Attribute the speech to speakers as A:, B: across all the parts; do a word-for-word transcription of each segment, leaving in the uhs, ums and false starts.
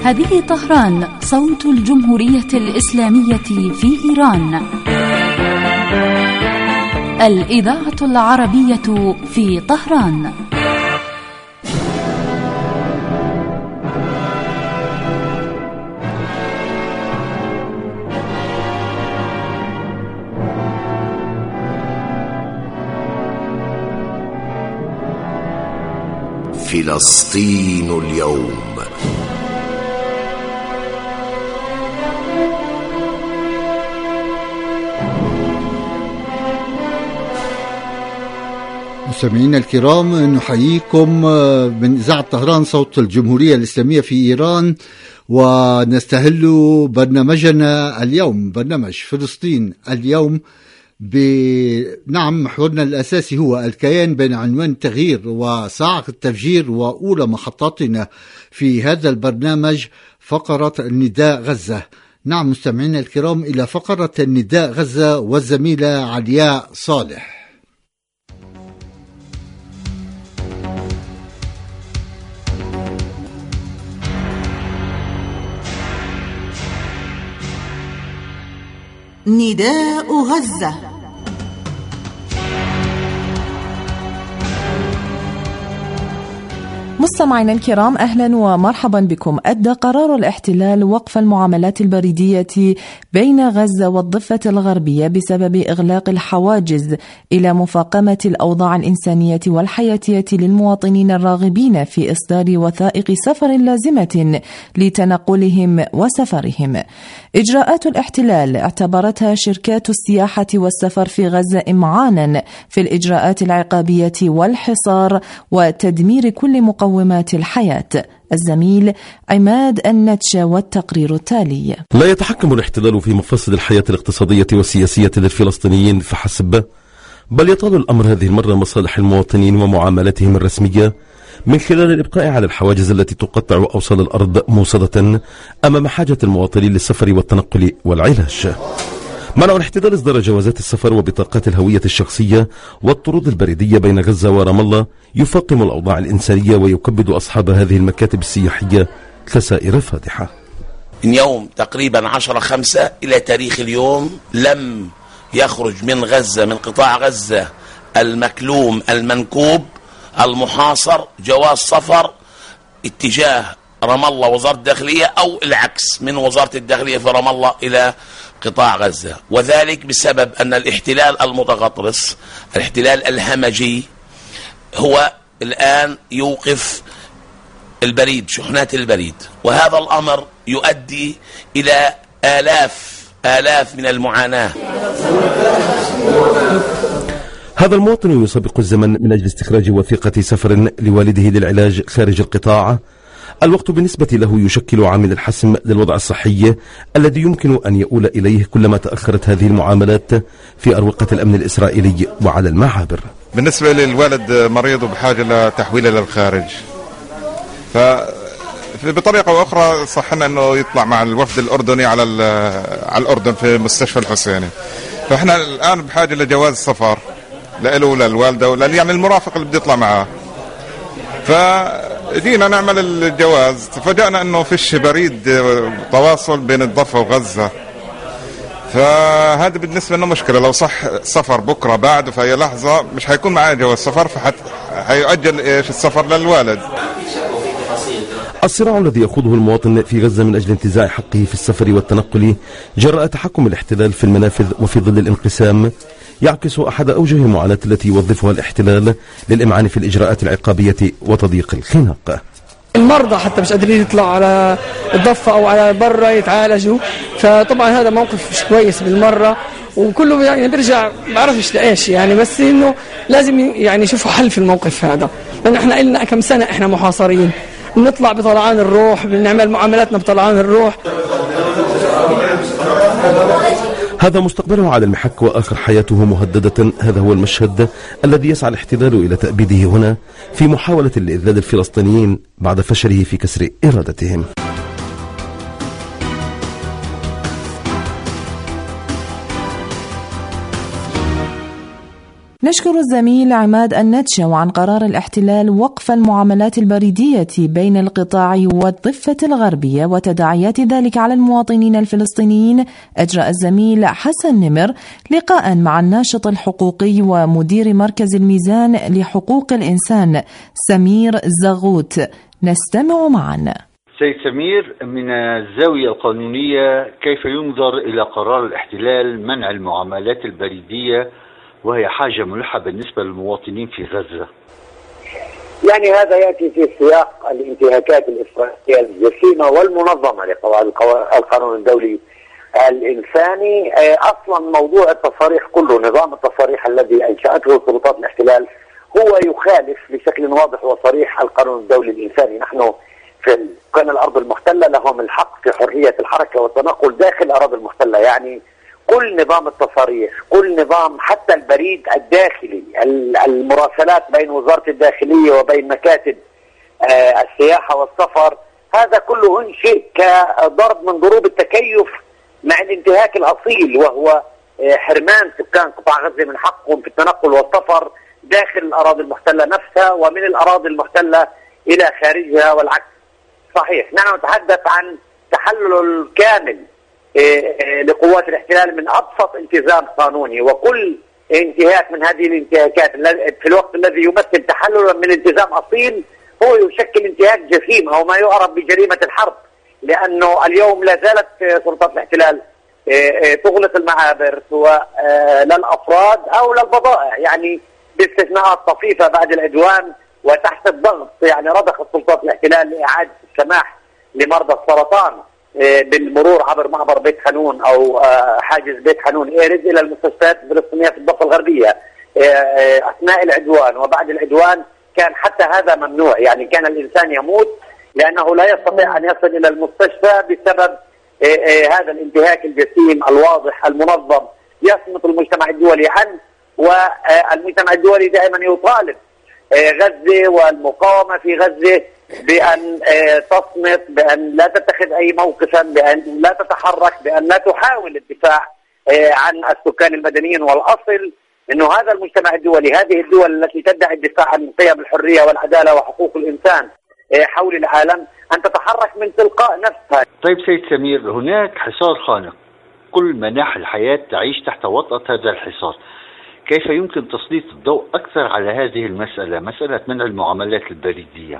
A: هذه طهران، صوت الجمهورية الإسلامية في إيران. الإذاعة العربية في طهران.
B: فلسطين اليوم.
C: مستمعينا الكرام، نحييكم من إذاعة طهران صوت الجمهورية الإسلامية في إيران، ونستهل برنامجنا اليوم، برنامج فلسطين اليوم. نعم، محورنا الأساسي هو الكيان بين عنوان التغيير وصاعقة التفجير، وأولى محطاتنا في هذا البرنامج فقرة النداء غزة. نعم مستمعينا الكرام، إلى فقرة النداء غزة والزميلة علياء صالح.
D: نداء غزة.
E: مستمعينا الكرام، أهلا ومرحبا بكم. أدى قرار الاحتلال وقف المعاملات البريدية بين غزة والضفة الغربية بسبب إغلاق الحواجز إلى مفاقمة الأوضاع الإنسانية والحياتية للمواطنين الراغبين في إصدار وثائق سفر لازمة لتنقلهم وسفرهم. إجراءات الاحتلال اعتبرتها شركات السياحة والسفر في غزة إمعانا في الإجراءات العقابية والحصار وتدمير كل مقومات الحياة. الزميل عماد النتشة والتقرير التالي.
F: لا يتحكم الاحتلال في مفاصل الحياة الاقتصادية والسياسية للفلسطينيين فحسب، بل يطال الأمر هذه المرة مصالح المواطنين ومعاملاتهم الرسمية من خلال الإبقاء على الحواجز التي تقطع أوصال الأرض موصدة أمام حاجة المواطنين للسفر والتنقل والعلاج. منع الاحتلال إصدار جوازات السفر وبطاقات الهوية الشخصية والطرود البريدية بين غزة ورام الله يفاقم الأوضاع الإنسانية ويكبد أصحاب هذه المكاتب السياحية خسائر فادحة.
G: من يوم تقريبا عشرة خمسة إلى تاريخ اليوم لم يخرج من غزة، من قطاع غزة المكلوم المنكوب المحاصر، جواز سفر اتجاه رام الله وزارة الداخلية أو العكس من وزارة الداخلية في رام الله إلى قطاع غزة، وذلك بسبب أن الاحتلال المتغطرس، الاحتلال الهمجي، هو الآن يوقف البريد، شحنات البريد، وهذا الأمر يؤدي إلى آلاف آلاف من المعاناة.
F: هذا المواطن يسابق الزمن من أجل استخراج وثيقة سفر لوالده للعلاج خارج القطاع. الوقت بالنسبة له يشكل عامل الحسم للوضع الصحي الذي يمكن أن يؤول إليه كلما تأخرت هذه المعاملات في أروقة الأمن الإسرائيلي وعلى المعابر.
H: بالنسبة للولد مريض وبحاجة لتحويله للخارج، فبطريقة أخرى صحنا أنه يطلع مع الوفد الأردني على على الأردن في مستشفى الحسيني، فإحنا الآن بحاجة لجواز سفر لإله وللوالدة ولل يعني المرافق اللي بده يطلع معاه. فجينا نعمل الجواز، تفاجأنا أنه فيش بريد تواصل بين الضفة وغزة، فهذا بالنسبة لنا مشكلة. لو صح سفر بكرة بعد في أي لحظة مش هيكون معاه جواز سفر، فهيؤجل إيش السفر للوالد.
F: الصراع الذي يخوضه المواطن في غزة من أجل انتزاع حقه في السفر والتنقل جراء تحكم الاحتلال في المنافذ وفي ظل الانقسام يعكس أحد أوجه المعاناة التي يوظفها الاحتلال للإمعان في الإجراءات العقابية وتضييق الخناق.
I: المرضى حتى مش قادرين يطلعوا على الضفة أو على برا يتعالجوا، فطبعا هذا موقف مش كويس بالمرة، وكله يعني بيرجع بعرفش لإيش يعني، بس إنه لازم يعني يشوفوا حل في الموقف هذا، لأن إحنا إلنا كم سنة إحنا محاصرين، بنطلع بطلعان الروح، بنعمل معاملاتنا بطلعان الروح.
F: هذا مستقبله على المحك وآخر حياته مهددة. هذا هو المشهد الذي يسعى الاحتلال إلى تأبيده هنا في محاولة لإذلال الفلسطينيين بعد فشله في كسر إرادتهم.
E: نشكر الزميل عماد النتشة عن قرار الاحتلال وقف المعاملات البريدية بين القطاع والضفة الغربية وتداعيات ذلك على المواطنين الفلسطينيين. أجرى الزميل حسن نمر لقاء مع الناشط الحقوقي ومدير مركز الميزان لحقوق الإنسان سمير زغوت. نستمع معا.
D: سيد سمير، من الزاوية القانونية كيف ينظر إلى قرار الاحتلال منع المعاملات البريدية وهي حاجة ملحة بالنسبة للمواطنين في غزة؟
J: يعني هذا يأتي في سياق الانتهاكات الإسرائيلية الجسيمة والمنظمة لقواعد القانون الدولي الإنساني. أصلا موضوع التصاريح كله، نظام التصاريح الذي أنشأته سلطات الاحتلال هو يخالف بشكل واضح وصريح القانون الدولي الإنساني. نحن في كان الأرض المحتلة لهم الحق في حرية الحركة والتنقل داخل الأراضي المحتلة. يعني كل نظام التصاريح، كل نظام حتى البريد الداخلي، المراسلات بين وزارة الداخلية وبين مكاتب السياحة والسفر، هذا كله انشئ كضرب من ضروب التكيف مع الانتهاك الأصيل، وهو حرمان سكان قطاع غزة من حقهم في التنقل والسفر داخل الأراضي المحتلة نفسها ومن الأراضي المحتلة إلى خارجها والعكس. صحيح، نحن نتحدث عن تحلل كامل لقوات الاحتلال من أبسط التزام قانوني، وكل انتهاك من هذه الانتهاكات في الوقت الذي يمثل تحللا من التزام أصيل هو يشكل انتهاك جسيم أو ما يعرف بجريمة الحرب. لأنه اليوم لا زالت سلطات الاحتلال تغلق المعابر سواء للأفراد أو للبضائع، يعني باستثناءات طفيفة بعد العدوان وتحت الضغط. يعني رضخت سلطات الاحتلال لإعادة السماح لمرضى السرطان بالمرور عبر معبر بيت حنون أو حاجز بيت حنون إيرز إلى المستشفيات الفلسطينية في الضفة الغربية أثناء العدوان. وبعد العدوان كان حتى هذا ممنوع، يعني كان الإنسان يموت لأنه لا يستطيع أن يصل إلى المستشفى بسبب هذا الانتهاك الجسيم الواضح المنظم يصمت المجتمع الدولي عنه. والمجتمع الدولي دائما يطالب غزة والمقاومة في غزة بأن تصمت، بأن لا تتخذ أي موقفا، بأن لا تتحرك، بأن لا تحاول الدفاع عن السكان المدنيين. والأصل أنه هذا المجتمع الدولي، هذه الدول التي تدعي الدفاع عن قيم الحرية والعدالة وحقوق الإنسان حول العالم، أن تتحرك من تلقاء نفسها.
D: طيب سيد سمير، هناك حصار خانق، كل مناحي الحياة تعيش تحت وطأة هذا الحصار. كيف يمكن تسليط الضوء أكثر على هذه المسألة، مسألة منع المعاملات البريدية؟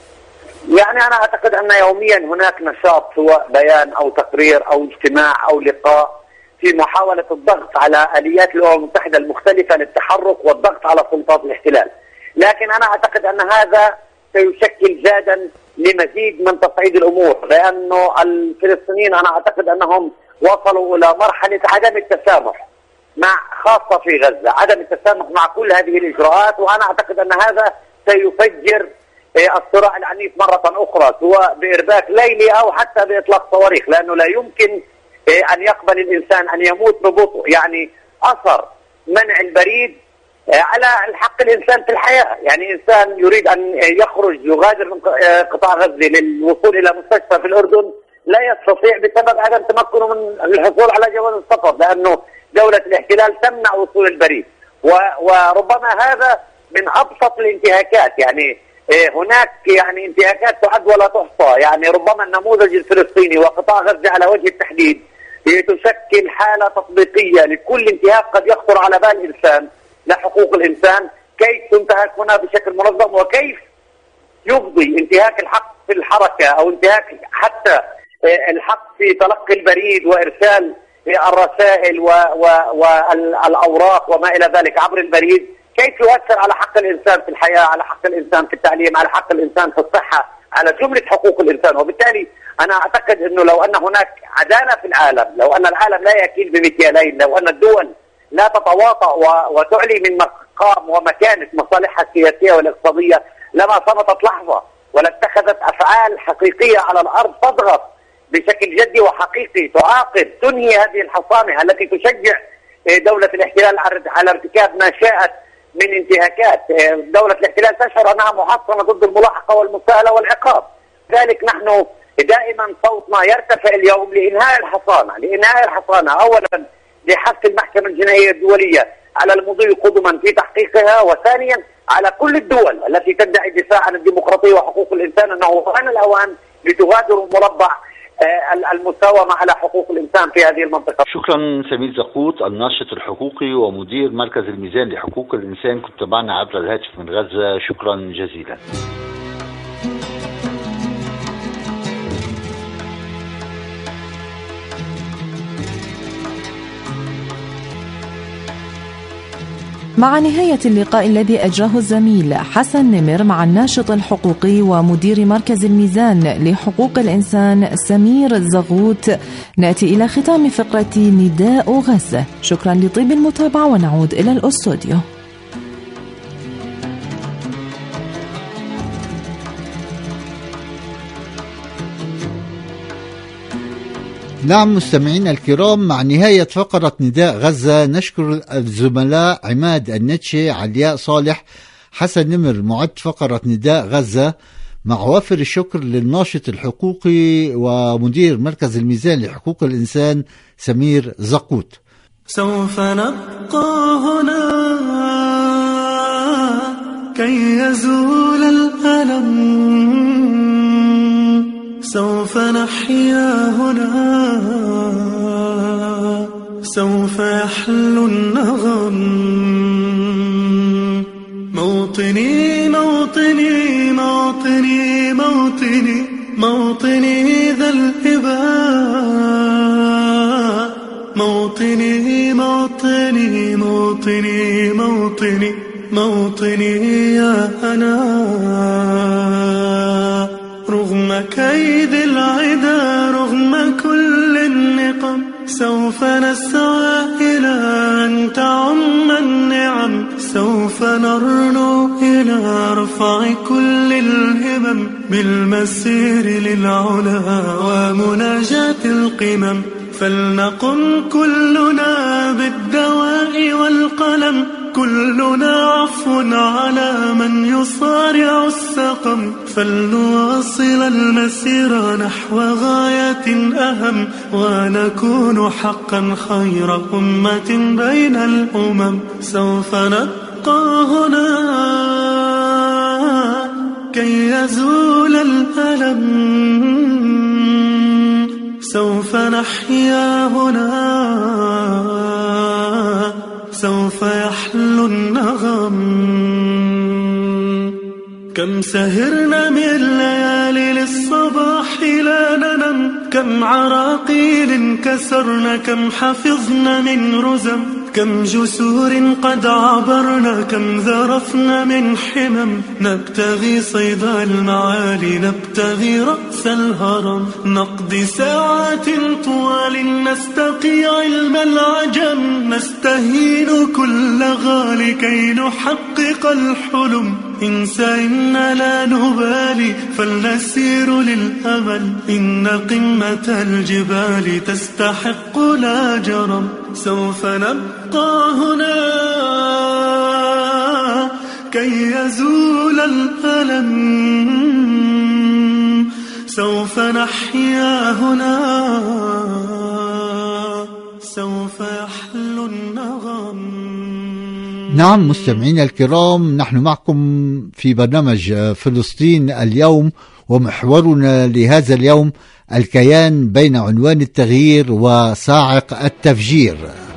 J: يعني أنا أعتقد أن يوميا هناك نشاط، سواء بيان أو تقرير أو اجتماع أو لقاء، في محاولة الضغط على آليات الأمم المتحدة المختلفة للتحرك والضغط على سلطات الاحتلال. لكن أنا أعتقد أن هذا سيشكل زادا لمزيد من تصعيد الأمور، لأنه الفلسطينيين أنا أعتقد أنهم وصلوا إلى مرحلة عدم التسامح مع خاصة في غزة، عدم التسامح مع كل هذه الإجراءات. وأنا أعتقد أن هذا سيفجر الصراع العنيف مرة أخرى، سواء بإرباك ليلي أو حتى بإطلاق صواريخ، لأنه لا يمكن أن يقبل الإنسان أن يموت ببطء. يعني أثر منع البريد على الحق الإنسان في الحياة. يعني إنسان يريد أن يخرج يغادر من قطاع غزة للوصول إلى مستشفى في الأردن لا يستطيع بسبب عدم تمكنه من الحصول على جواز السفر، لأنه دولة الاحتلال تمنع وصول البريد. وربما هذا من أبسط الانتهاكات. يعني هناك يعني انتهاكات تعد ولا تحصى. يعني ربما النموذج الفلسطيني وقطاع غزة على وجه التحديد تشكل حالة تطبيقية لكل انتهاك قد يخطر على بال الإنسان لحقوق الإنسان، كيف تنتهك هنا بشكل منظم، وكيف يفضي انتهاك الحق في الحركة أو انتهاك حتى الحق في تلقي البريد وإرسال الرسائل والأوراق وما إلى ذلك عبر البريد، كيف يؤثر على حق الإنسان في الحياة، على حق الإنسان في التعليم، على حق الإنسان في الصحة، على جملة حقوق الإنسان. وبالتالي أنا أعتقد أنه لو أن هناك عدالة في العالم، لو أن العالم لا يكيل بمكيالين، لو أن الدول لا تتواطأ وتعلي من مقام ومكانة مصالحها السياسية والاقتصادية، لما صمتت لحظة ولا اتخذت أفعال حقيقية على الأرض تضغط بشكل جدي وحقيقي تعاقب تنهي هذه الحصانة التي تشجع دولة الاحتلال على ارتكاب ما شاءت من انتهاكات. دولة الاحتلال تشعر أنها محصنة ضد الملاحقة والمساءلة والعقاب. لذلك نحن دائما صوتنا يرتفع اليوم لإنهاء الحصانة، لإنهاء الحصانة أولا لحث المحكمة الجنائية الدولية على المضي قدما في تحقيقها، وثانيا على كل الدول التي تدعي الدفاع عن الديمقراطية وحقوق الإنسان أنه آن الأوان لتغادر مربع المساومة على حقوق الإنسان في هذه المنطقة.
D: شكرا سمير زقوط، الناشط الحقوقي ومدير مركز الميزان لحقوق الإنسان، كنت معنا عبر الهاتف من غزة. شكرا جزيلا.
E: مع نهاية اللقاء الذي أجراه الزميل حسن نمر مع الناشط الحقوقي ومدير مركز الميزان لحقوق الإنسان سمير زغوت، نأتي إلى ختام فقرة نداء غزة. شكرا لطيب المتابعة ونعود إلى الأستوديو.
C: نعم مستمعينا الكرام، مع نهاية فقرة نداء غزة نشكر الزملاء عماد النتشي، علياء صالح، حسن نمر معد فقرة نداء غزة، مع وافر الشكر للناشط الحقوقي ومدير مركز الميزان لحقوق الإنسان سمير زقوت.
K: سوف نبقى هنا كي يزول الألم، سوف نحيا هنا، سوف يحلو النغم. موطني موطني موطني موطني موطني ذا الإباء، موطني موطني موطني موطني موطني يا أنا. رغم كيد العدا، رغم كل النقم، سوف نسعى إلى أن تعم النعم، سوف نرنو إلى رفع كل الهمم، بالمسير للعلا ومناجاة القمم. فلنقم كلنا بالدواء والقلم، كلنا عفو على من يصارع السقم. فلنواصل المسير نحو غاية أهم، ونكون حقا خير أمة بين الأمم. سوف نبقى هنا كي يزول الألم، سوف نحيا هنا، سوف يحلو النغم. كم سهرنا من ليالي للصباح لا ننم، كم عراقيل كسرنا، كم حفظنا من رزم، كم جسور قد عبرنا، كم ذرفنا من حمم. نبتغي صيد المعالي، نبتغي رأس الهرم، نقضي ساعات طوال نستقي علم العجم، نستهين كل غالي كي نحقق الحلم. انسى إن لا نبالي، فلنسير للأمل، إن قمة الجبال تستحق لا جرم. سوف نبقى هنا كي يزول الألم، سوف نحيا هنا، سوف يحلو النغم.
C: نعم مستمعينا الكرام، نحن معكم في برنامج فلسطين اليوم، ومحورنا لهذا اليوم الكيان بين عنوان التغيير وصاعق التفجير.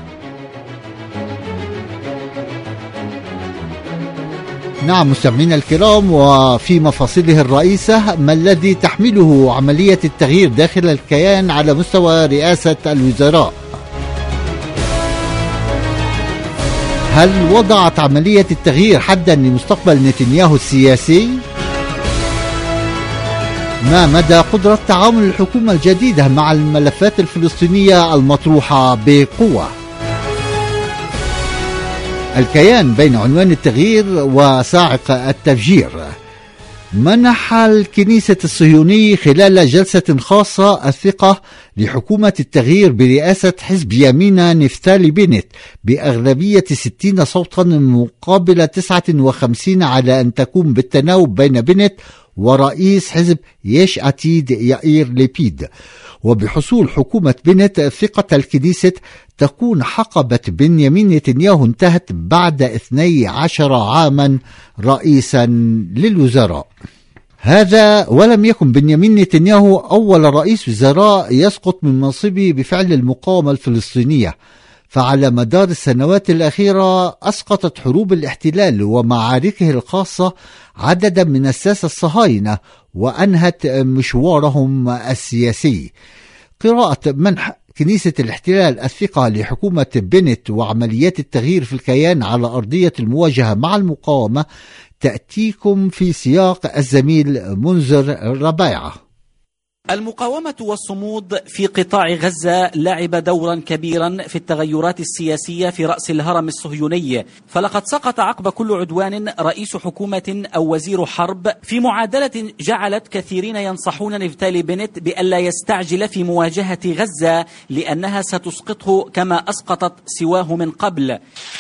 C: نعم مستمعينا الكرام، وفي مفاصله الرئيسة ما الذي تحمله عملية التغيير داخل الكيان على مستوى رئاسة الوزراء؟ هل وضعت عملية التغيير حدا لمستقبل نتنياهو السياسي؟ ما مدى قدرة تعامل الحكومة الجديدة مع الملفات الفلسطينية المطروحة بقوة؟ الكيان بين عنوان التغيير وصاعق التفجير. منح الكنيسة الصهيوني خلال جلسة خاصة الثقة لحكومة التغيير برئاسة حزب يمينة نفتالي بنت بأغلبية ستين صوتا مقابل تسعة وخمسين على أن تكون بالتناوب بين بنت ورئيس حزب يش عتيد يائير ليبيد. وبحصول حكومة بنت ثقة الكنيسة تكون حقبة بنيامين نتنياهو انتهت بعد اثني عشر عاما رئيسا للوزراء. هذا ولم يكن بنيامين نتنياهو أول رئيس وزراء يسقط من منصبه بفعل المقاومة الفلسطينية، فعلى مدار السنوات الأخيرة أسقطت حروب الاحتلال ومعاركه الخاصة عددا من الساسة الصهاينة وأنهت مشوارهم السياسي. قراءة منح كنيسة الاحتلال الثقة لحكومة بنت وعمليات التغيير في الكيان على أرضية المواجهة مع المقاومة تأتيكم في سياق الزميل منذر ربيعة.
L: المقاومة والصمود في قطاع غزة لعب دورا كبيرا في التغيرات السياسية في رأس الهرم الصهيوني، فلقد سقط عقب كل عدوان رئيس حكومة أو وزير حرب في معادلة جعلت كثيرين ينصحون نفتالي بنت بألا يستعجل في مواجهة غزة لأنها ستسقطه كما أسقطت سواه من قبل.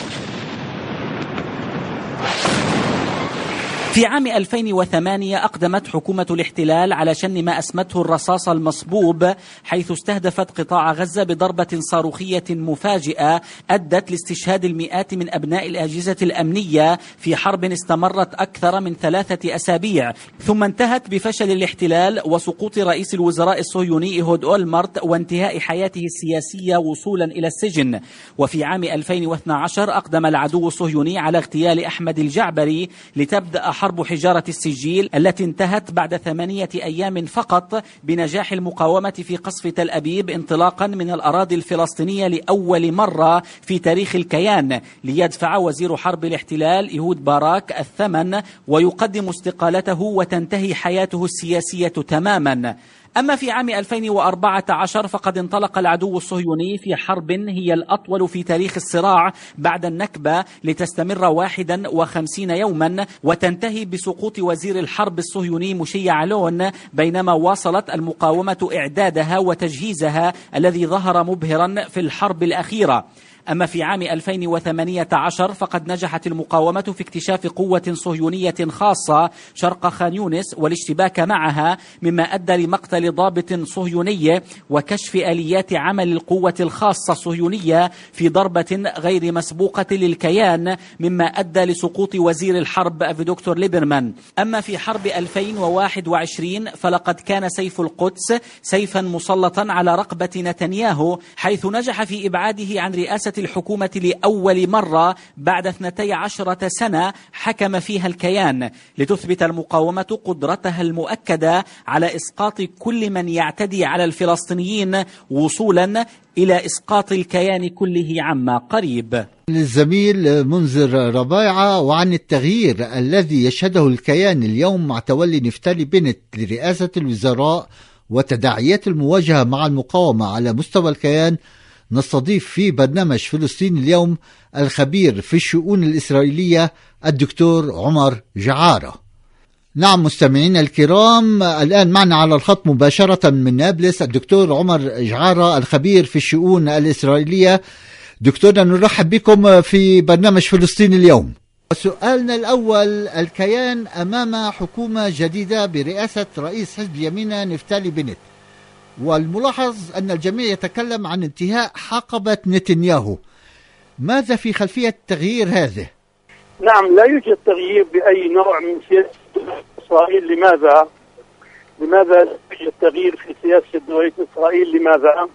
L: في عام ألفين وثمانية أقدمت حكومة الاحتلال على شن ما أسمته الرصاص المصبوب، حيث استهدفت قطاع غزة بضربة صاروخية مفاجئة أدت لاستشهاد المئات من أبناء الأجهزة الأمنية في حرب استمرت أكثر من ثلاثة أسابيع، ثم انتهت بفشل الاحتلال وسقوط رئيس الوزراء الصهيوني إيهود أولمرت وانتهاء حياته السياسية وصولا إلى السجن. وفي عام ألفين واثني عشر أقدم العدو الصهيوني على اغتيال أحمد الجعبري لتبدأ حرب حجارة السجيل التي انتهت بعد ثمانية أيام فقط بنجاح المقاومة في قصف تل أبيب انطلاقا من الأراضي الفلسطينية لأول مرة في تاريخ الكيان، ليدفع وزير حرب الاحتلال إيهود باراك الثمن ويقدم استقالته وتنتهي حياته السياسية تماما. أما في عام ألفين وأربعة عشر فقد انطلق العدو الصهيوني في حرب هي الأطول في تاريخ الصراع بعد النكبة لتستمر واحدا وخمسين يوما وتنتهي بسقوط وزير الحرب الصهيوني موشي يعلون، بينما واصلت المقاومة إعدادها وتجهيزها الذي ظهر مبهرا في الحرب الأخيرة. أما في عام ألفين وثمانية عشر فقد نجحت المقاومة في اكتشاف قوة صهيونية خاصة شرق خان يونس والاشتباك معها، مما أدى لمقتل ضابط صهيوني وكشف آليات عمل القوة الخاصة الصهيونية في ضربة غير مسبوقة للكيان، مما أدى لسقوط وزير الحرب أفيدكتور ليبرمان. أما في حرب ألفين وواحد وعشرين فلقد كان سيف القدس سيفا مسلطا على رقبة نتنياهو، حيث نجح في إبعاده عن رئاسة الحكومة لأول مرة بعد اثنتي عشرة سنة حكم فيها الكيان، لتثبت المقاومة قدرتها المؤكدة على إسقاط كل من يعتدي على الفلسطينيين وصولا إلى إسقاط الكيان كله عما قريب.
C: للزميل منذر ربيعة. وعن التغيير الذي يشهده الكيان اليوم مع تولي نفتالي بنت لرئاسة الوزراء وتداعيات المواجهة مع المقاومة على مستوى الكيان، نستضيف في برنامج فلسطين اليوم الخبير في الشؤون الإسرائيلية الدكتور عمر جعارة. نعم مستمعينا الكرام، الآن معنا على الخط مباشرة من نابلس الدكتور عمر جعارة الخبير في الشؤون الإسرائيلية. دكتورنا نرحب بكم في برنامج فلسطين اليوم. سؤالنا الأول، الكيان أمام حكومة جديدة برئاسة رئيس حزب يمينة نفتالي بنت، والملاحظ أن الجميع يتكلم عن انتهاء حقبة نتنياهو، ماذا في خلفية التغيير هذا؟
M: نعم، لا يوجد تغيير بأي نوع من سياسة إسرائيل. لماذا؟ لماذا لا يوجد تغيير في سياسة دولة إسرائيل؟ لماذا؟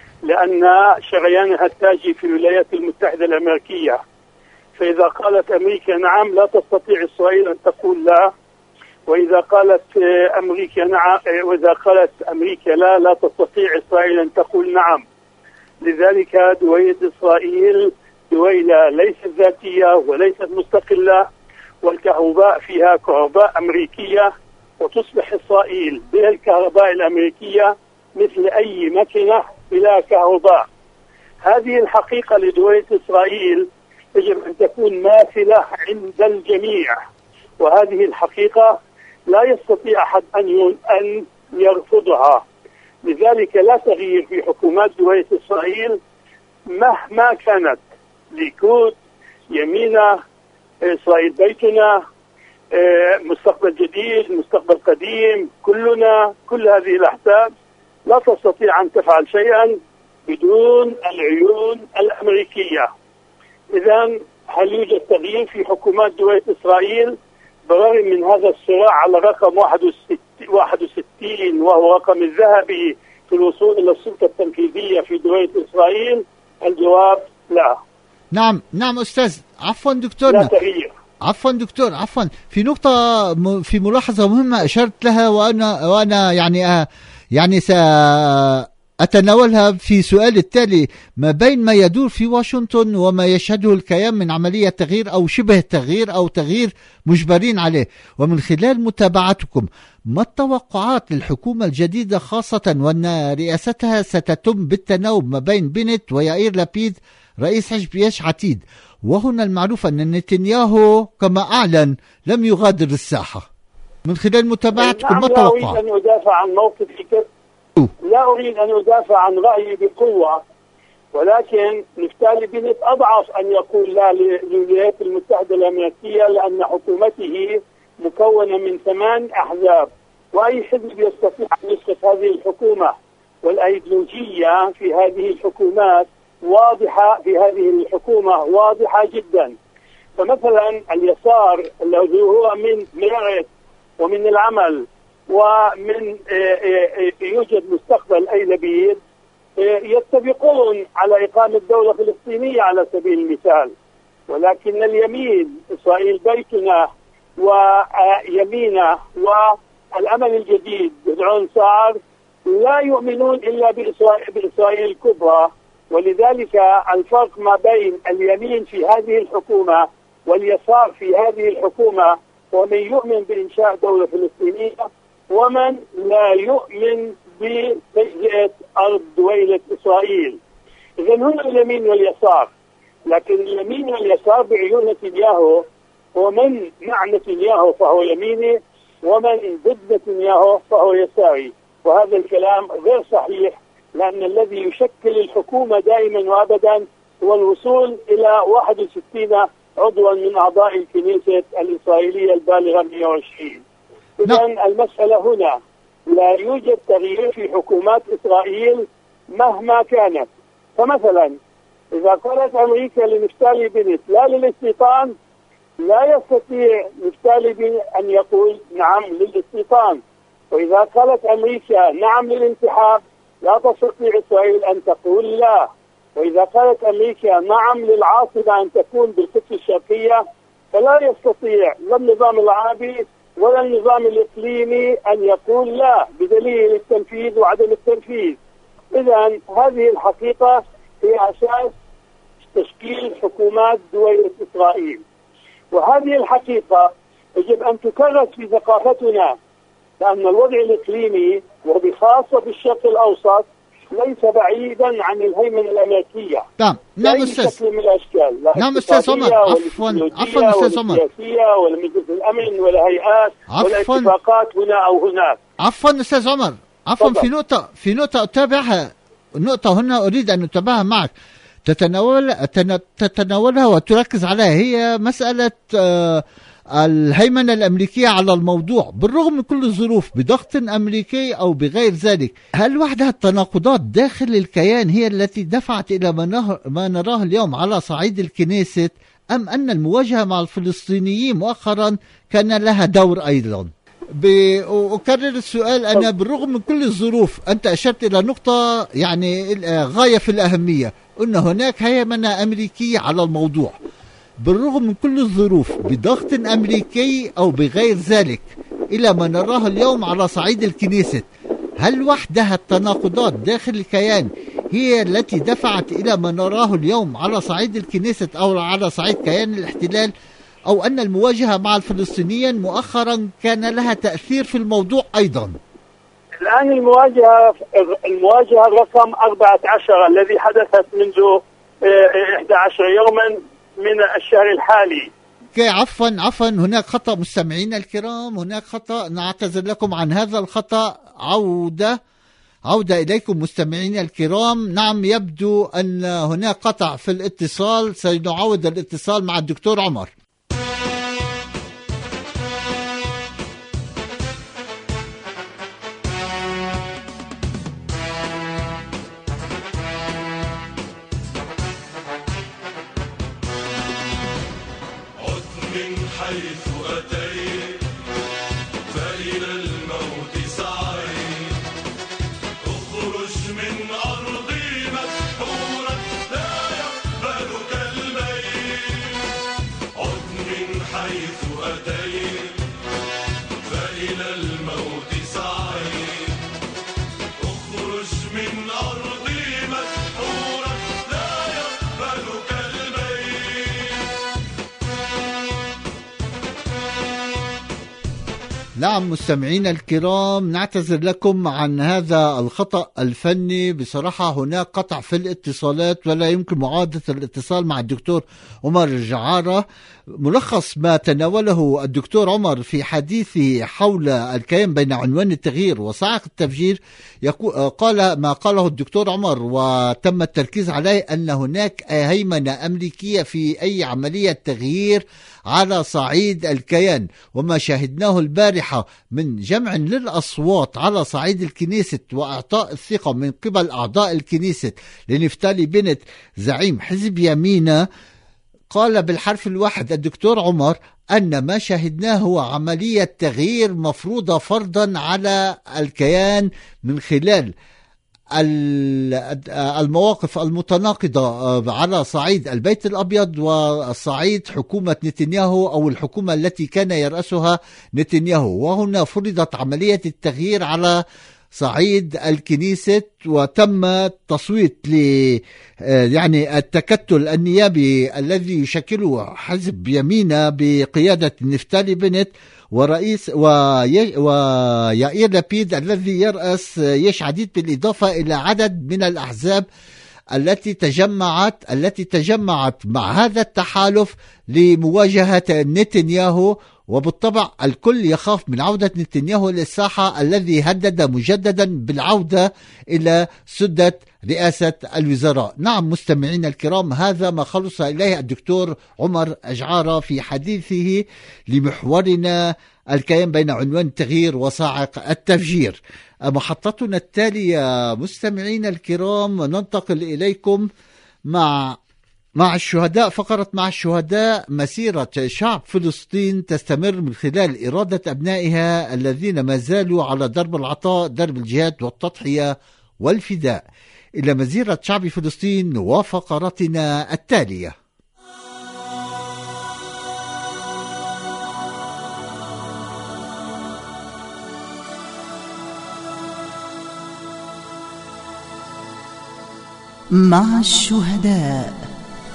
M: لأن شريانها التاجي في الولايات المتحدة الأمريكية، فإذا قالت أمريكا نعم لا تستطيع إسرائيل أن تقول لا، وإذا قالت أمريكا نعم وإذا قالت أمريكا لا لا تستطيع إسرائيل أن تقول نعم. لذلك دويلة إسرائيل دويلة ليست ذاتية وليست مستقلة، والكهرباء فيها كهرباء أمريكية، وتصبح إسرائيل بها الكهرباء الأمريكية مثل أي مكنة بلا كهرباء. هذه الحقيقة لدويلة إسرائيل يجب أن تكون ماثلة عند الجميع، وهذه الحقيقة لا يستطيع أحد أن أن يرفضها، لذلك لا تغيير في حكومات دولة إسرائيل مهما كانت، ليكود، يمينة، إسرائيل بيتنا، مستقبل جديد، مستقبل قديم، كلنا، كل هذه الأحزاب لا تستطيع أن تفعل شيئا بدون العيون الأمريكية. إذن هل يوجد تغيير في حكومات دولة إسرائيل بالرغم من هذا الصراع على رقم واحد وستين وهو رقم الذهبي في الوصول إلى السلطة التنفيذية في دولة إسرائيل؟ الجواب لا.
C: نعم نعم أستاذ، عفوا دكتورنا،
M: لا تغيير.
C: عفوا دكتور، عفوا في نقطة في ملاحظة مهمة أشرت لها وأنا وأنا يعني آه يعني سأتناولها في سؤال التالي: ما بين ما يدور في واشنطن وما يشهده الكيان من عملية تغيير أو شبه تغيير أو تغيير مجبرين عليه، ومن خلال متابعتكم ما التوقعات للحكومة الجديدة، خاصة وأن رئاستها ستتم بالتناوب ما بين بنت ويائير لابيد رئيس حزب يش عتيد، وهنا المعروف أن نتنياهو كما أعلن لم يغادر الساحة. من خلال متابعتكم
M: نعم،
C: ما
M: لا
C: توقع؟
M: أريد أن أدافع عن موقفي، لا أريد أن أدافع عن رأيي بقوة، ولكن نفتالي بنت أضعف أن يقول لا للولايات المتحدة الأمريكية، لأن حكومته مكونة من ثمان أحزاب، وأي حزب يستطيع أن يسقط هذه الحكومة، والأيديولوجية في هذه الحكومات واضحة، في هذه الحكومة واضحة جدا. فمثلا اليسار الذي هو من ميرت ومن العمل ومن يوجد مستقبل أي لبيد يتفقون على إقامة دولة فلسطينية على سبيل المثال، ولكن اليمين إسرائيل بيتنا ويمينة والأمل الجديد بدعون صار لا يؤمنون إلا بإسرائيل, بإسرائيل الكبرى. ولذلك الفرق ما بين اليمين في هذه الحكومة واليسار في هذه الحكومة هو من يؤمن بإنشاء دولة فلسطينية ومن لا يؤمن بتجزئة أرض دويلة إسرائيل. إذن هنا اليمين واليسار، لكن اليمين واليسار بعيون نتنياهو، ومن مع نتنياهو فهو يميني ومن ضد نتنياهو فهو يساري، وهذا الكلام غير صحيح، لأن الذي يشكل الحكومة دائما وأبدا هو الوصول إلى واحد وستين عضوا من أعضاء الكنيسة الإسرائيلية البالغة مئة وعشرين. إذن المسألة هنا لا يوجد تغيير في حكومات إسرائيل مهما كانت. فمثلا إذا قالت أمريكا لنفتالي بنت لا للاستيطان، لا يستطيع نفتالي بنت أن يقول نعم للاستيطان، وإذا قالت أمريكا نعم للانسحاب لا تستطيع إسرائيل أن تقول لا، وإذا قالت أمريكا نعم للعاصمة أن تكون بالقدس الشرقية فلا يستطيع لا النظام العربي ولا النظام الإقليمي أن يقول لا، بدليل التنفيذ وعدم التنفيذ. إذن هذه الحقيقة هي أساس تشكيل حكومات دولة إسرائيل، وهذه الحقيقة يجب أن تكرس في ثقافتنا، لأن الوضع الإقليمي وبخاصة في الشرق الأوسط ليس بعيدا عن الهيمنة الأمريكية.
C: نعم نعم أستاذ،
M: من الأشكال، لا
C: نعم أستاذ عمر، عفوا عفوا أستاذ عمر،
M: ولا سياسية ولا مجلس الأمن ولا هيئات ولا اتفاقات هنا أو هناك.
C: عفوا أستاذ عمر، عفوا في نقطة في نقطة أتابعها، نقطة هنا أريد أن أتابعها معك، تتناول تتناولها وتركز عليها، هي مسألة آه الهيمنة الأمريكية على الموضوع بالرغم من كل الظروف، بضغط أمريكي أو بغير ذلك. هل وحدها التناقضات داخل الكيان هي التي دفعت إلى ما نراه اليوم على صعيد الكنيست، أم أن المواجهة مع الفلسطينيين مؤخرا كان لها دور أيضا؟ أكرر السؤال، أنا بالرغم من كل الظروف أنت أشرت إلى نقطة يعني غاية في الأهمية، أن هناك هيمنة أمريكية على الموضوع بالرغم من كل الظروف، بضغط أمريكي أو بغير ذلك، إلى ما نراه اليوم على صعيد الكنيست. هل وحدها التناقضات داخل الكيان هي التي دفعت إلى ما نراه اليوم على صعيد الكنيست أو على صعيد كيان الاحتلال، أو أن المواجهة مع الفلسطينيين مؤخرا كان لها تأثير في الموضوع أيضا؟
M: الآن المواجهة المواجهة رقم أربعة عشر الذي حدثت منذ إحدى عشر يوما من الشهر الحالي.
C: عفوا عفوا هناك خطأ مستمعين الكرام، هناك خطأ، نعتذر لكم عن هذا الخطأ. عودة عودة إليكم مستمعينا الكرام. نعم، يبدو أن هناك قطع في الاتصال، سنعود الاتصال مع الدكتور عمر. نعم مستمعينا الكرام، نعتذر لكم عن هذا الخطأ الفني. بصراحة هناك قطع في الاتصالات ولا يمكن معادة الاتصال مع الدكتور عمر جعارة. ملخص ما تناوله الدكتور عمر في حديثه حول الكيان بين عنوان التغيير وصاعق التفجير، قال ما قاله الدكتور عمر وتم التركيز عليه أن هناك هيمنة أمريكية في أي عملية تغيير على صعيد الكيان، وما شاهدناه البارحة من جمع للأصوات على صعيد الكنيسة وإعطاء الثقة من قبل أعضاء الكنيسة لنفتالي بنت زعيم حزب يمينة. قال بالحرف الواحد الدكتور عمر أن ما شاهدناه هو عملية تغيير مفروضة فرضا على الكيان من خلال المواقف المتناقضة على صعيد البيت الأبيض وصعيد حكومة نتنياهو أو الحكومة التي كان يرأسها نتنياهو. وهنا فرضت عملية التغيير على صعيد الكنيسة، وتم التصويت ل يعني التكتل النيابي الذي يشكله حزب يمينة بقيادة نفتالي بنت ورئيس وي... ويائير لابيد الذي يرأس يش عديد، بالإضافة إلى عدد من الأحزاب التي تجمعت التي تجمعت مع هذا التحالف لمواجهة نتنياهو. وبالطبع الكل يخاف من عودة نتنياهو للساحة الذي هدد مجددا بالعودة إلى سدة رئاسة الوزراء. نعم مستمعينا الكرام، هذا ما خلص إليه الدكتور عمر جعارة في حديثه لمحورنا الكيان بين عنوان التغيير وصاعق التفجير. محطتنا التالية مستمعينا الكرام ننتقل إليكم مع مع الشهداء. فقرة مع الشهداء، مسيرة شعب فلسطين تستمر من خلال إرادة أبنائها الذين ما زالوا على درب العطاء، درب الجهاد والتضحية والفداء. إلى مسيرة شعب فلسطين وفقرتنا التالية.
A: مع الشهداء.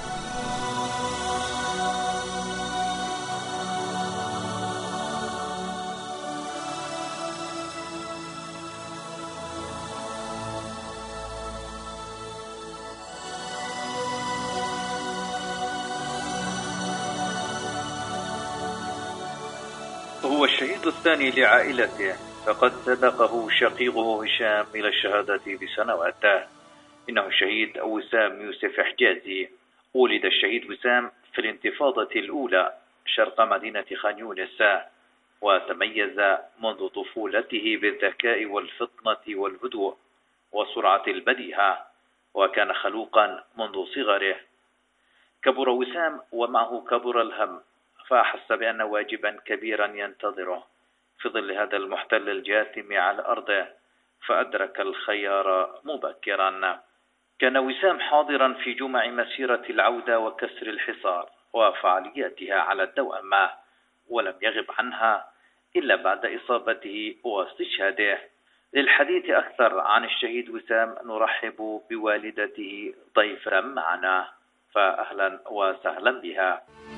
N: هو الشهيد الثاني لعائلته، فقد سبقه شقيقه هشام إلى الشهادة بسنوات. إنه الشهيد وسام يوسف حجازي. ولد الشهيد وسام في الانتفاضة الأولى شرق مدينة خان يونس، وتميز منذ طفولته بالذكاء والفطنة والهدوء وسرعة البديهة، وكان خلوقا منذ صغره. كبر وسام ومعه كبر الهم، فأحس بأن واجبا كبيرا ينتظره في ظل هذا المحتل الجاثم على أرضه، فأدرك الخيار مبكرا. كان وسام حاضرا في جمع مسيرة العودة وكسر الحصار وفعالياتها على الدوام، ولم يغب عنها إلا بعد إصابته واستشهاده. للحديث أكثر عن الشهيد وسام نرحب بوالدته ضيفا معنا، فأهلا وسهلا بها.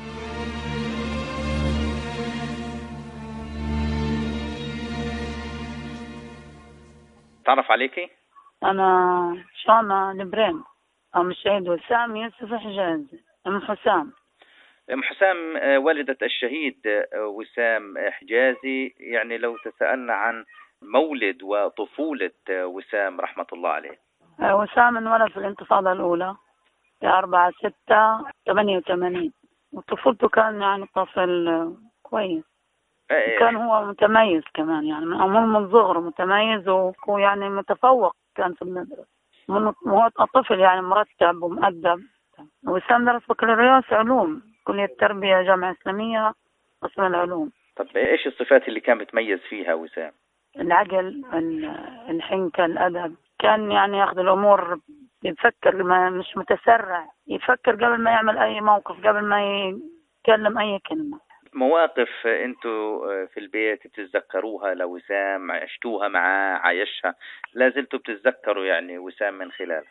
N: تعرف عليكي؟
O: أنا شانا نبرين، أم الشهيد وسام يوسف حجازي، أم حسام.
N: أم حسام والدة الشهيد وسام حجازي، يعني لو تسألنا عن
P: مولد وطفولة وسام رحمة الله عليه.
O: وسام انولد في الانتفاضة الأولى في أربعة ستة ثمانية وثمانين، وطفولته كان يعني طفل كويس. كان هو متميز كمان، يعني من عمره من صغره متميز ويعني متفوق كان في المدرسة. هو طفل يعني مرتب ومؤدب. وسام درس بكالوريوس علوم كلية التربية جامعة إسلامية قسم العلوم.
P: طب ايش الصفات اللي كان بتميز فيها وسام؟
O: العقل، الحنكة، الأدب. كان يعني ياخذ الأمور يفكر، ما مش متسرع، يفكر قبل ما يعمل أي موقف، قبل ما يتكلم أي كلمة.
P: مواقف انتوا في البيت بتتذكروها لوسام، عشتوها معاه، عايشها، لازلتوا بتتذكروا يعني وسام من خلالها؟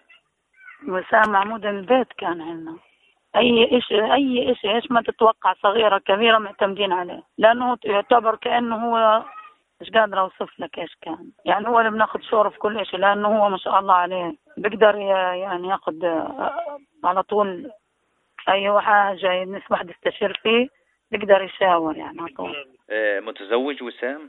O: وسام عمود البيت كان عندنا. اي شيء اي شيء ايش ما تتوقع، صغيره كبيره معتمدين عليه، لانه يعتبر كانه هو مش قادر اوصف لك ايش كان. يعني هو اللي بناخذ شوره في كل شيء، لانه هو ما شاء الله عليه بيقدر يعني ياخذ على طول اي حاجه الناس واحد يستشير فيه بيقدر يشاور يعني على طول.
P: متزوج وسام؟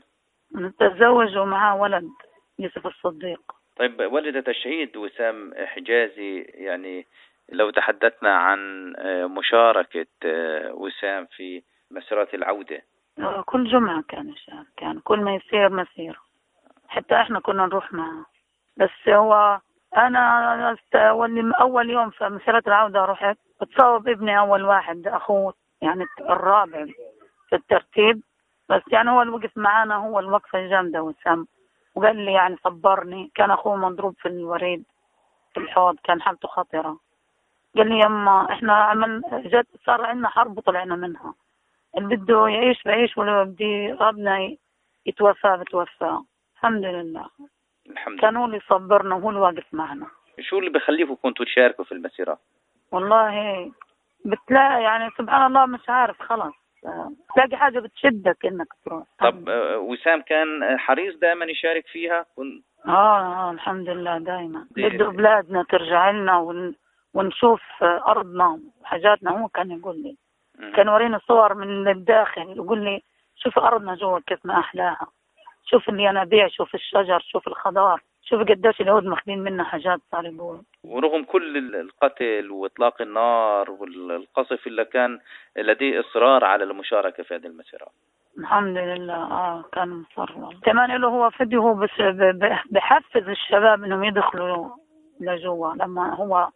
O: متزوج ومعاه ولد يوسف الصديق.
P: طيب والدة الشهيد وسام حجازي، يعني لو تحدثنا عن مشاركة وسام في مسيرات العودة.
O: كل جمعة كان يشارك، كان كل ما يصير مسير، حتى احنا كنا نروح معه. بس هو انا واللي اول يوم في مسيرات العودة رحت بتصوب ابني اول واحد، اخوه يعني الرابع في الترتيب، بس يعني هو اللي وقف معانا، هو الوقفة الجامدة وسام، وقال لي يعني صبرني. كان اخوه مضروب في الوريد في الحوض، كان حالته خطرة. قال لي يما احنا عمل جد صار عندنا حرب وطلعنا منها، اللي بده يعيش بعيش واللي بدي ربنا يتوفى بتوفى. الحمد لله.
P: الحمد
O: كان هو اللي صبرنا وهو اللي واقف معنا.
P: شو اللي بخليكم كنتوا تشاركوا في المسيرة؟
O: والله بتلاقي يعني سبحان الله مش عارف، خلاص تلاقي حاجة بتشدك انك تروح.
P: طب وسام كان حريص دائما يشارك فيها؟ ون...
O: اه اه الحمد لله دائما بده بلادنا ترجع لنا ون... ونشوف أرضنا وحاجاتنا. هو كان يقول لي م- كان وريني صور من الداخل، يقول لي شوف أرضنا جوا كيف ما أحلاها، شوف الينابيع، شوف الشجر، شوف الخضار، شوف قداش اليهود ماخذين منا حاجات. صار يقول
P: ورغم كل القتل وإطلاق النار والقصف اللي كان لديه إصرار على المشاركة في هذه المسيرة.
O: الحمد لله اه كان مصر. كمان له هو فدي، هو بس بحفز الشباب انهم يدخلوا لجوا لما هو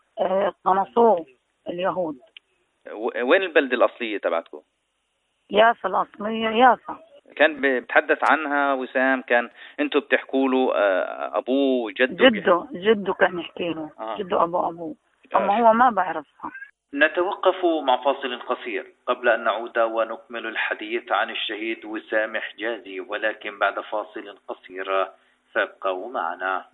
O: قنصوه اليهود.
P: وين البلدة الأصلية تبعتكم؟
O: يافا الأصلية، يافا.
P: كان بتحدث عنها وسام، كان انتوا بتحكوا له أبوه جده؟
O: جده جده كان يحكي له آه. جده أبو أبوه، أما هو ما بعرفها.
N: نتوقف مع فاصل قصير قبل أن نعود ونكمل الحديث عن الشهيد وسام حجازي، ولكن بعد فاصل قصير، فابقوا معنا.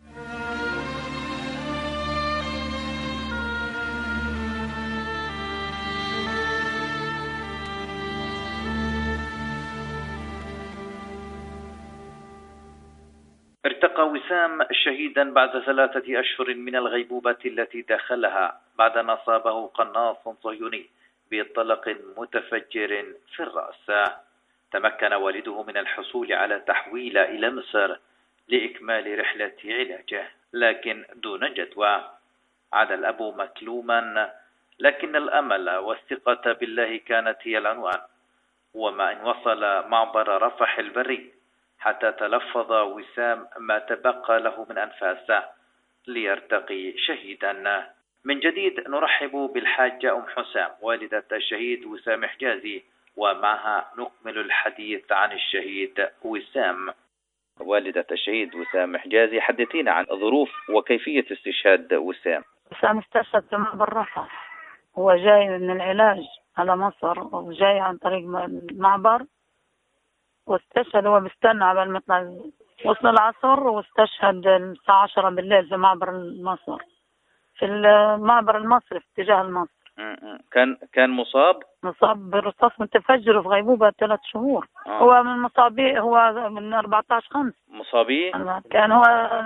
N: ارتقى وسام شهيدا بعد ثلاثة أشهر من الغيبوبة التي دخلها بعد أن أصابه قناص صهيوني بطلق متفجر في الرأس. تمكن والده من الحصول على تحويل إلى مصر لإكمال رحلة علاجه، لكن دون جدوى. عاد الأب مكلوما، لكن الأمل والثقة بالله كانت هي العنوان. وما إن وصل معبر رفح البري حتى تلفظ وسام ما تبقى له من أنفاسه ليرتقي شهيدا. من جديد نرحب بالحاجة أم حسام والدة الشهيد وسام حجازي، ومعها نكمل الحديث عن الشهيد وسام.
P: والدة الشهيد وسام حجازي، حدثينا عن ظروف وكيفية استشهاد وسام.
O: وسام استشهد في معبر رفح، هو جاي من العلاج على مصر وجاي عن طريق المعبر، واستشهد هو بيستنى على ما يطلع. وصل العصر واستشهد الساعة عشرة بالليل في معبر مصر، في المعبر المصري في اتجاه المصر.
P: كان كان مصاب
O: مصاب برصاص متفجر في غيبوبة ثلاث شهور. آه. هو من مصابي، هو من أربعة عشر خمسة
P: مصابي.
O: كان هو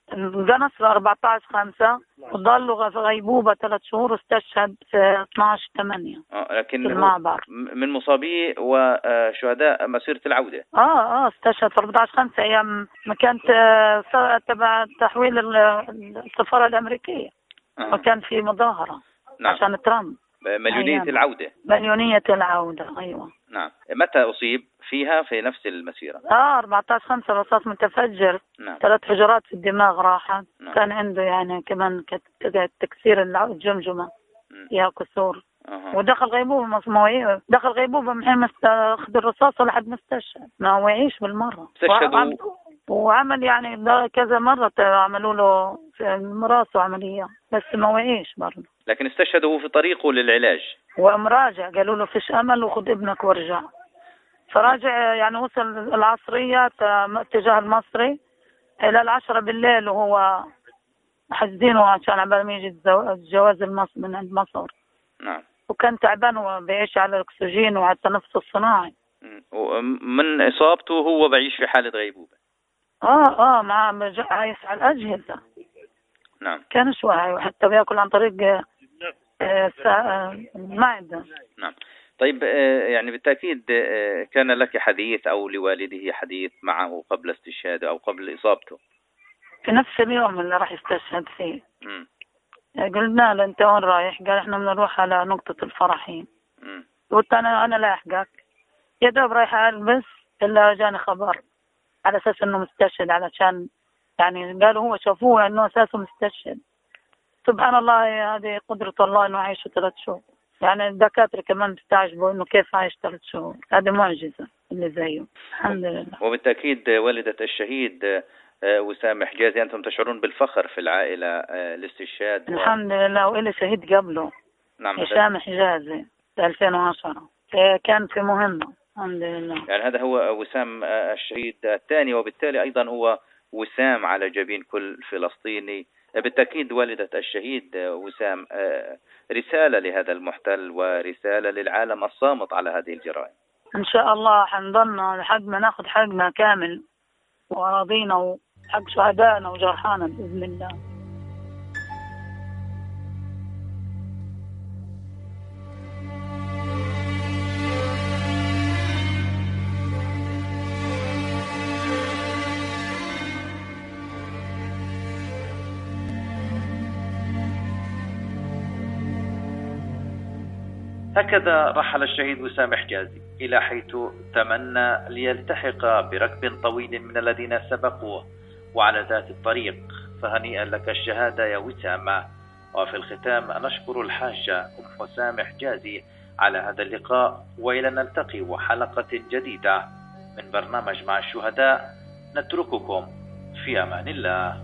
O: القنص أربعة عشر خمسة وضلوا في غيبوبة ثلاث شهور واستشهد في اثني عشر ثمانية.
P: آه لكن
O: في المعبر
P: من مصابي وشهداء مسيرة العودة.
O: اه اه استشهد في أربعة عشر خمسة ايام ما كانت تبع تحويل السفارة الأمريكية. آه. وكان في مظاهرة. نعم. عشان ترامب.
P: مليونية أيام. العودة.
O: مليونية العودة أيوة.
P: نعم. متى أصيب فيها في نفس المسيرة؟
O: اه أربعة عشر خمسة رصاص متفجر. نعم. ثلاث حجرات في الدماغ راحت. نعم. كان عنده يعني كمان تكسير الجمجمة فيها كسور. أه. ودخل غيبوبة ما دخل غيبوبة من حين أخذ الرصاص لحد ما استشهد ما وعيش بالمرة.
P: استشهدوا
O: وعمل يعني كذا مرة عملوا له في راسه عملية بس ما وعيش برضه.
P: لكن استشهدوا في طريقه للعلاج.
O: ومراجع قالوا له فيش أمل وخذ ابنك وارجع. فراجع يعني وصل العصرية اتجاه المصري إلى العشرة بالليل وهو حاسدينه عشان عبال ما يجي الجواز المصري من عند مصر.
P: نعم.
O: وكان تعبان وبيعيش على الأكسجين وعلى التنفس الصناعي.
P: من إصابته هو بعيش في حالة غيبوبة.
O: آه آه مع عايش على الأجهزة.
P: نعم.
O: كانش واعي وحتى بياكل عن طريق المعدة.
P: نعم. طيب يعني بالتأكيد كان لك حديث أو لوالده حديث معه قبل استشهاده أو قبل إصابته؟
O: في نفس اليوم اللي راح يستشهد فيه. م. قلنا له أنت وين رايح؟ قال إحنا بنروح على نقطة الفرحين. قلت أنا أنا لاحقك. يا دوب رايح ألبس إلا جاني خبر على أساس إنه مستشهد علشان يعني قالوا هو شافوه إنه أساسه مستشهد. سبحان الله هذه قدرة الله إنه عايش ثلاث شهور. يعني الدكاترة كمان بتستعجبوا إنه كيف عايش ثلاث شهور. هذه معجزة اللي زيه. الحمد لله.
P: وبالتأكيد والدة الشهيد وسام حجازي أنتم تشعرون بالفخر في العائلة الاستشهاد.
O: الحمد لله وإلي شهيد قبله.
P: نعم.
O: وسام حجازي في ألفين وعشرة كان في مهمة. الحمد لله.
P: يعني هذا هو وسام الشهيد الثاني وبالتالي أيضا هو وسام على جبين كل فلسطيني. بالتأكيد والدة الشهيد وسام رسالة لهذا المحتل ورسالة للعالم الصامت على هذه الجرائم.
O: إن شاء الله حنضلنا لحد ما ناخذ حقنا كامل وأراضينا وحق شهدائنا وجرحانا بإذن الله.
N: هكذا رحل الشهيد وسام حجازي إلى حيث تمنى ليلتحق بركب طويل من الذين سبقوه وعلى ذات الطريق. فهنيئا لك الشهادة يا وسام. وفي الختام نشكر الحاجة أم وسام حجازي على هذا اللقاء وإلى نلتقي وحلقة جديدة من برنامج مع الشهداء. نترككم في أمان الله.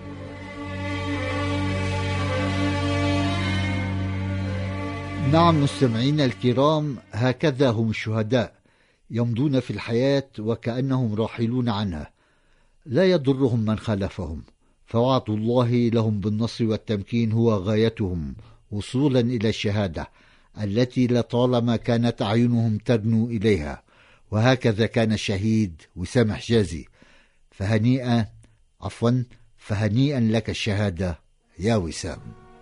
C: نعم مستمعينا الكرام، هكذا هم الشهداء يمضون في الحياة وكأنهم راحلون عنها، لا يضرهم من خالفهم، فوعد الله لهم بالنصر والتمكين هو غايتهم وصولا إلى الشهادة التي لطالما كانت أعينهم ترنو إليها. وهكذا كان الشهيد وسام حجازي. فهنيئا عفوا فهنيئا لك الشهادة يا وسام.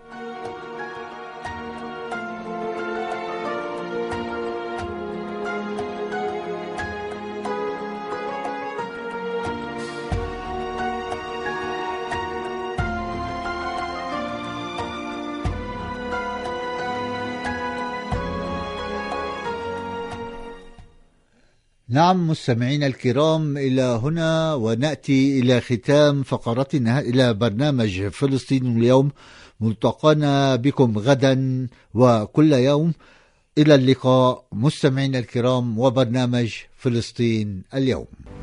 C: نعم مستمعينا الكرام، إلى هنا ونأتي إلى ختام فقرتنا إلى برنامج فلسطين اليوم. ملتقانا بكم غدا وكل يوم. إلى اللقاء مستمعينا الكرام وبرنامج فلسطين اليوم.